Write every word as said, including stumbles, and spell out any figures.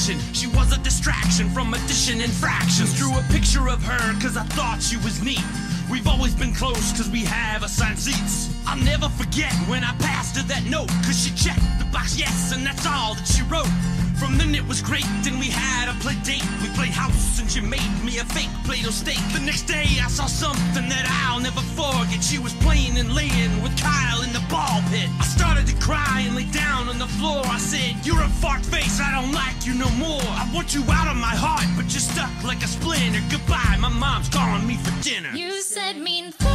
action. She was a distraction from addition and fractions. Drew a picture of her cause I thought she was neat. We've always been close cause we have assigned seats. I'll never forget when I passed her that note, cause she checked the box yes and that's all that she wrote. From then it was great, then we had a play date. We played house and she made me a fake Play-Doh steak. The next day I saw something that I'll never forget. She was playing and laying with Kyle in the ball pit. I started to cry and lay down on the floor. I said, you're a fart face, I don't like you no more. I want you out of my heart, but you're stuck like a splinter. Goodbye, my mom's calling me for dinner. You said mean things